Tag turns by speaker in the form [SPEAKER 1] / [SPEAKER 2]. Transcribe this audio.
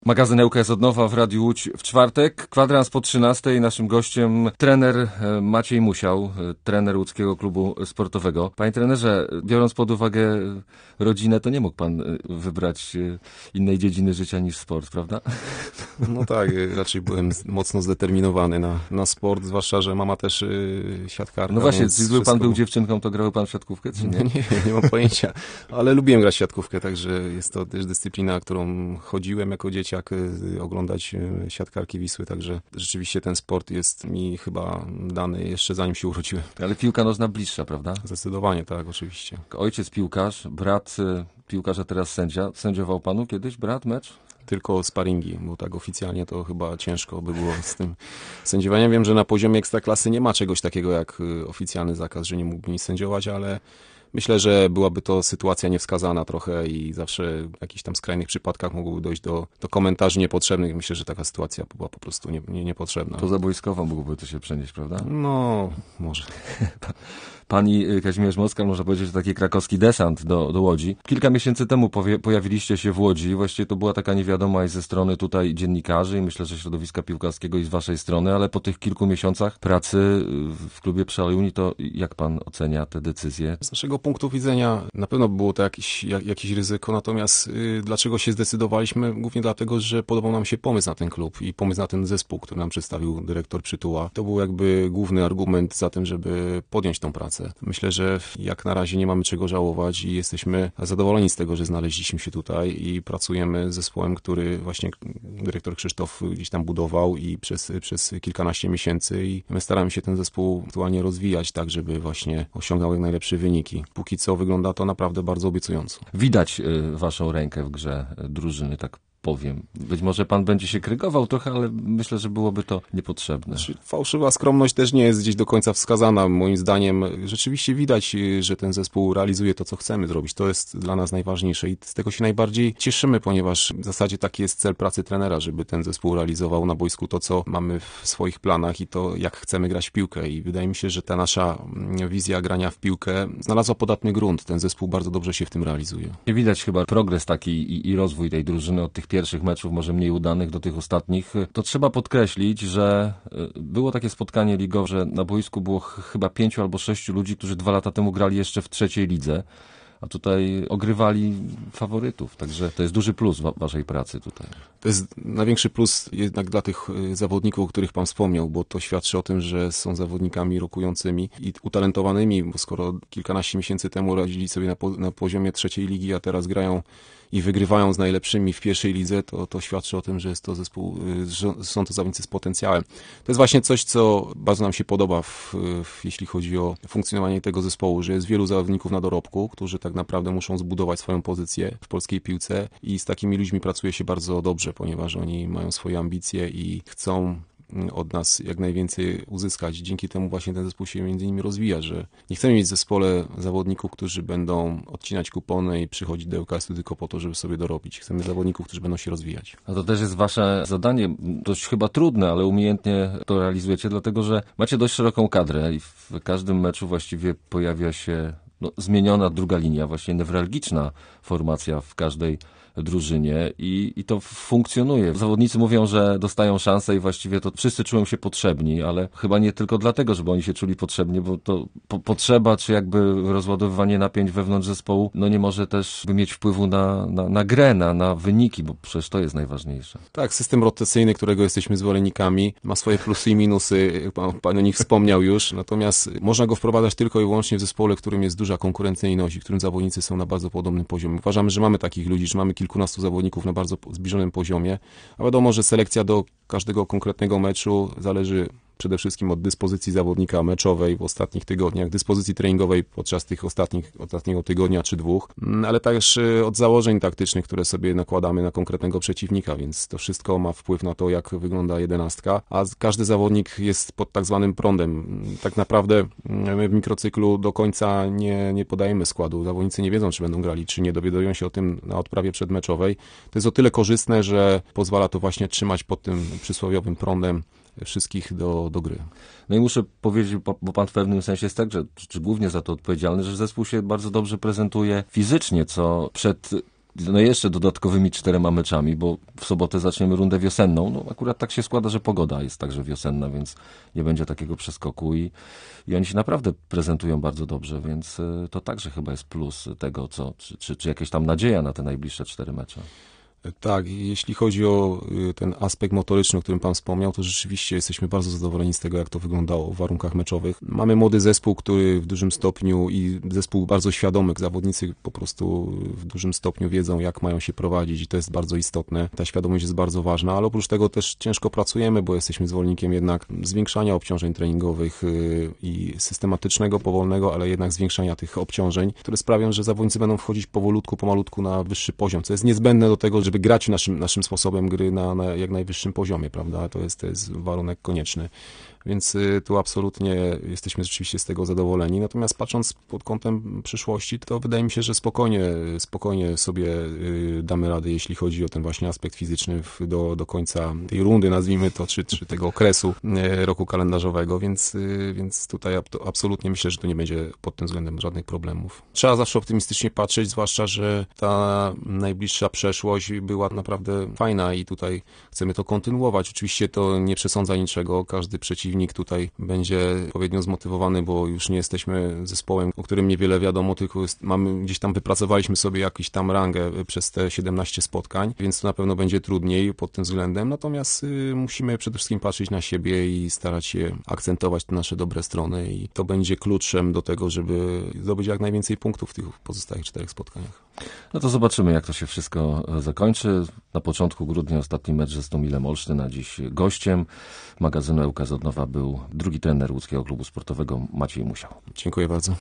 [SPEAKER 1] Magazyn Ełka jest od nowa w Radiu Łódź w czwartek. Kwadrans po 13:00. Naszym gościem trener Maciej Musiał, trener łódzkiego klubu sportowego. Panie trenerze, biorąc pod uwagę rodzinę, to nie mógł pan wybrać innej dziedziny życia niż sport, prawda?
[SPEAKER 2] No tak, raczej byłem mocno zdeterminowany na sport, zwłaszcza, że mama też siatkarka.
[SPEAKER 1] No właśnie, gdyby pan był dziewczynką, to grał pan w siatkówkę, czy nie?
[SPEAKER 2] Nie mam pojęcia, ale lubiłem grać w siatkówkę, także jest to też dyscyplina, którą chodziłem jako dzieciak, oglądać siatkarki Wisły, także rzeczywiście ten sport jest mi chyba dany jeszcze zanim się urodziłem.
[SPEAKER 1] Ale piłka nożna bliższa, prawda?
[SPEAKER 2] Zdecydowanie tak, oczywiście.
[SPEAKER 1] Ojciec piłkarz, brat piłkarza, teraz sędzia. Sędziował panu kiedyś brat mecz?
[SPEAKER 2] Tylko sparingi, bo tak oficjalnie to chyba ciężko by było z tym sędziowaniem. Wiem, że na poziomie ekstraklasy nie ma czegoś takiego jak oficjalny zakaz, że nie mógłby nic sędziować, ale myślę, że byłaby to sytuacja niewskazana trochę i zawsze w jakichś tam skrajnych przypadkach mogłoby dojść do komentarzy niepotrzebnych. Myślę, że taka sytuacja była po prostu niepotrzebna.
[SPEAKER 1] Pozabojskowo mógłby to się przenieść, prawda?
[SPEAKER 2] No, może.
[SPEAKER 1] Pani Kazimierz Moskal, można powiedzieć, że taki krakowski desant do Łodzi. Kilka miesięcy temu pojawiliście się w Łodzi. Właściwie to była taka niewiadoma i ze strony tutaj dziennikarzy i myślę, że środowiska piłkarskiego i z waszej strony, ale po tych kilku miesiącach pracy w klubie Przealuni, to jak pan ocenia te decyzje?
[SPEAKER 2] Z naszego punktu widzenia na pewno było to jakieś ryzyko, natomiast dlaczego się zdecydowaliśmy? Głównie dlatego, że podobał nam się pomysł na ten klub i pomysł na ten zespół, który nam przedstawił dyrektor Przytuła. To był jakby główny argument za tym, żeby podjąć tą pracę. Myślę, że jak na razie nie mamy czego żałować i jesteśmy zadowoleni z tego, że znaleźliśmy się tutaj i pracujemy z zespołem, który właśnie dyrektor Krzysztof gdzieś tam budował i przez kilkanaście miesięcy i my staramy się ten zespół aktualnie rozwijać tak, żeby właśnie osiągał jak najlepsze wyniki. Póki co wygląda to naprawdę bardzo obiecująco.
[SPEAKER 1] Widać waszą rękę w grze drużyny, tak powiem. Być może pan będzie się krygował trochę, ale myślę, że byłoby to niepotrzebne.
[SPEAKER 2] Fałszywa skromność też nie jest gdzieś do końca wskazana. Moim zdaniem rzeczywiście widać, że ten zespół realizuje to, co chcemy zrobić. To jest dla nas najważniejsze i z tego się najbardziej cieszymy, ponieważ w zasadzie taki jest cel pracy trenera, żeby ten zespół realizował na boisku to, co mamy w swoich planach i to, jak chcemy grać w piłkę. I wydaje mi się, że ta nasza wizja grania w piłkę znalazła podatny grunt. Ten zespół bardzo dobrze się w tym realizuje.
[SPEAKER 1] Widać chyba progres taki i rozwój tej drużyny od tych pierwszych meczów, może mniej udanych, do tych ostatnich. To trzeba podkreślić, że było takie spotkanie ligowe, że na boisku było chyba 5 albo 6 ludzi, którzy 2 lata temu grali jeszcze w trzeciej lidze, a tutaj ogrywali faworytów. Także to jest duży plus waszej pracy tutaj.
[SPEAKER 2] To jest największy plus jednak dla tych zawodników, o których pan wspomniał, bo to świadczy o tym, że są zawodnikami rokującymi i utalentowanymi, bo skoro kilkanaście miesięcy temu radzili sobie na poziomie trzeciej ligi, a teraz grają i wygrywają z najlepszymi w pierwszej lidze, to świadczy o tym, że jest to zespół, że są to zawodnicy z potencjałem. To jest właśnie coś, co bardzo nam się podoba, jeśli chodzi o funkcjonowanie tego zespołu, że jest wielu zawodników na dorobku, którzy tak naprawdę muszą zbudować swoją pozycję w polskiej piłce i z takimi ludźmi pracuje się bardzo dobrze, ponieważ oni mają swoje ambicje i chcą od nas jak najwięcej uzyskać. Dzięki temu właśnie ten zespół się między innymi rozwija, że nie chcemy mieć w zespole zawodników, którzy będą odcinać kupony i przychodzić do ŁKS-u tylko po to, żeby sobie dorobić. Chcemy zawodników, którzy będą się rozwijać.
[SPEAKER 1] A to też jest wasze zadanie, dość chyba trudne, ale umiejętnie to realizujecie, dlatego że macie dość szeroką kadrę i w każdym meczu właściwie pojawia się zmieniona druga linia, właśnie newralgiczna formacja w każdej drużynie i to funkcjonuje. Zawodnicy mówią, że dostają szansę i właściwie to wszyscy czują się potrzebni, ale chyba nie tylko dlatego, żeby oni się czuli potrzebni, bo to potrzeba, czy jakby rozładowywanie napięć wewnątrz zespołu, nie może też mieć wpływu na grę, na wyniki, bo przecież to jest najważniejsze.
[SPEAKER 2] Tak, system rotacyjny, którego jesteśmy zwolennikami, ma swoje plusy i minusy, pan o nich wspomniał już, natomiast można go wprowadzać tylko i wyłącznie w zespole, w którym jest duża konkurencyjność i w którym zawodnicy są na bardzo podobnym poziomie. Uważamy, że mamy takich ludzi, że mamy kilkunastu zawodników na bardzo zbliżonym poziomie, a wiadomo, że selekcja do każdego konkretnego meczu zależy przede wszystkim od dyspozycji zawodnika meczowej w ostatnich tygodniach, dyspozycji treningowej podczas tych ostatniego tygodnia czy 2, ale też od założeń taktycznych, które sobie nakładamy na konkretnego przeciwnika, więc to wszystko ma wpływ na to, jak wygląda 11, a każdy zawodnik jest pod tak zwanym prądem. Tak naprawdę my w mikrocyklu do końca nie podajemy składu. Zawodnicy nie wiedzą, czy będą grali, czy nie. Dowiadują się o tym na odprawie przedmeczowej. To jest o tyle korzystne, że pozwala to właśnie trzymać pod tym przysłowiowym prądem wszystkich do gry.
[SPEAKER 1] No i muszę powiedzieć, bo pan w pewnym sensie jest także, czy głównie za to odpowiedzialny, że zespół się bardzo dobrze prezentuje fizycznie, co przed no jeszcze dodatkowymi 4 meczami, bo w sobotę zaczniemy rundę wiosenną. No akurat tak się składa, że pogoda jest także wiosenna, więc nie będzie takiego przeskoku i oni się naprawdę prezentują bardzo dobrze, więc to także chyba jest plus tego, czy jakaś tam nadzieja na te najbliższe 4 mecze.
[SPEAKER 2] Tak, jeśli chodzi o ten aspekt motoryczny, o którym pan wspomniał, to rzeczywiście jesteśmy bardzo zadowoleni z tego, jak to wyglądało w warunkach meczowych. Mamy młody zespół, który w dużym stopniu i zespół bardzo świadomy, zawodnicy po prostu w dużym stopniu wiedzą, jak mają się prowadzić i to jest bardzo istotne. Ta świadomość jest bardzo ważna, ale oprócz tego też ciężko pracujemy, bo jesteśmy zwolennikiem jednak zwiększania obciążeń treningowych i systematycznego, powolnego, ale jednak zwiększania tych obciążeń, które sprawią, że zawodnicy będą wchodzić powolutku, pomalutku na wyższy poziom, co jest niezbędne do tego, żeby grać naszym sposobem gry na jak najwyższym poziomie, prawda? To jest warunek konieczny. Więc tu absolutnie jesteśmy rzeczywiście z tego zadowoleni. Natomiast patrząc pod kątem przyszłości, to wydaje mi się, że spokojnie sobie damy radę, jeśli chodzi o ten właśnie aspekt fizyczny do końca tej rundy, nazwijmy to, czy tego okresu roku kalendarzowego, więc tutaj absolutnie myślę, że tu nie będzie pod tym względem żadnych problemów. Trzeba zawsze optymistycznie patrzeć, zwłaszcza, że ta najbliższa przeszłość była naprawdę fajna i tutaj chcemy to kontynuować. Oczywiście to nie przesądza niczego, każdy przeciwnik tutaj będzie odpowiednio zmotywowany, bo już nie jesteśmy zespołem, o którym niewiele wiadomo, tylko gdzieś tam wypracowaliśmy sobie jakąś tam rangę przez te 17 spotkań, więc to na pewno będzie trudniej pod tym względem, natomiast musimy przede wszystkim patrzeć na siebie i starać się akcentować te nasze dobre strony i to będzie kluczem do tego, żeby zdobyć jak najwięcej punktów w tych pozostałych 4 spotkaniach.
[SPEAKER 1] No to zobaczymy, jak to się wszystko zakończy. Na początku grudnia ostatni mecz ze Stomilem Olsztyn, a dziś gościem magazynu ŁKZ Nowa był drugi trener łódzkiego klubu sportowego Maciej Musiał.
[SPEAKER 2] Dziękuję bardzo.